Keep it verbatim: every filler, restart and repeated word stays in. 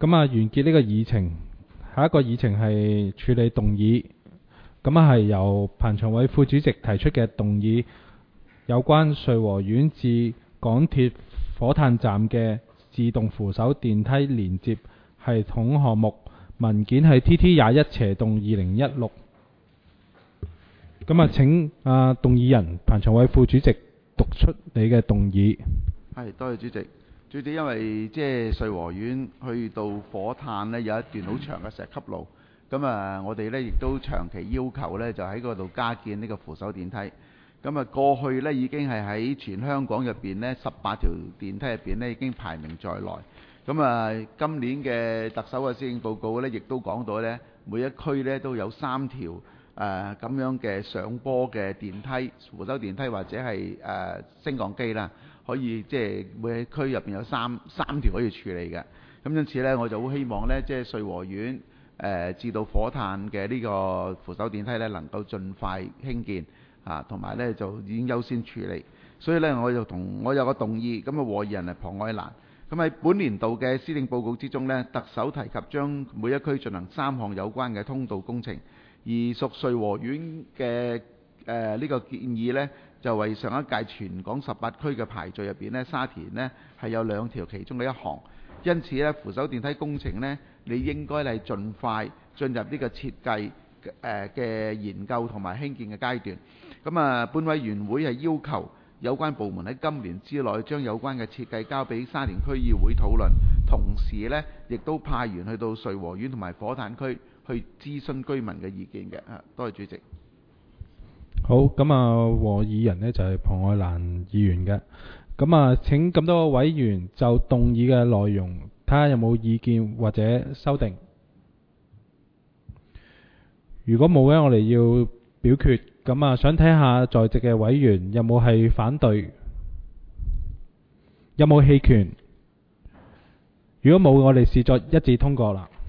咁啊，完結呢個議程，下一個議程係處理動議。咁啊，係由彭長偉副主席提出嘅動議，有關瑞和苑至港鐵火炭站嘅自動扶手電梯連接系統項目，文件係 T T 廿一斜動二零一六。咁啊，請啊動議人彭長偉副主席讀出你嘅動議。 係，多謝主席。主席，因為即係瑞和苑去到火炭呢，有一段好長嘅石級路，咁啊，我哋呢亦都長期要求呢，就喺嗰度加建呢個扶手電梯。咁啊，過去呢已經係喺全香港入邊呢，十八條電梯入邊呢已經排名在內。咁啊，今年嘅特首嘅施政報告呢，亦都講到呢，每一區呢都有三條誒咁、呃、樣嘅上坡嘅電梯、扶手電梯或者係誒、呃、升降機啦。可以即係每一區入邊有三三條可以處理嘅，咁因此呢，我就好希望呢，即係瑞和苑誒至到火炭嘅呢個扶手電梯呢，能夠盡快興建啊，同埋呢就已經優先處理。所以呢，我就同我有個動議，咁啊和議人係龐愛蘭。咁喺本年度嘅施政報告之中呢，特首提及將每一區進行三項有關嘅通道工程，而屬瑞和苑嘅誒呢個建議呢，就為上一屆全港十八區嘅排序入邊呢，沙田呢係有兩條其中嘅一項，因此呢，扶手電梯工程呢，你應該係盡快進入呢個設計誒嘅研究同埋興建嘅階段。咁啊，本委員會係要求有關部門喺今年之內將有關嘅設計交俾沙田區議會討論，同時呢亦都派員去到瑞和苑同埋火炭區去諮詢居民嘅意見嘅。啊，多謝主席。 好，咁啊，和議人呢就係龐愛蘭議員嘅。咁啊，請咁多個委員就動議嘅內容睇下有冇意見或者修訂。如果冇呢，我哋要表決。咁啊，想睇下在席嘅委員有冇係反對，有冇棄權？如果冇，我哋視作一致通過啦。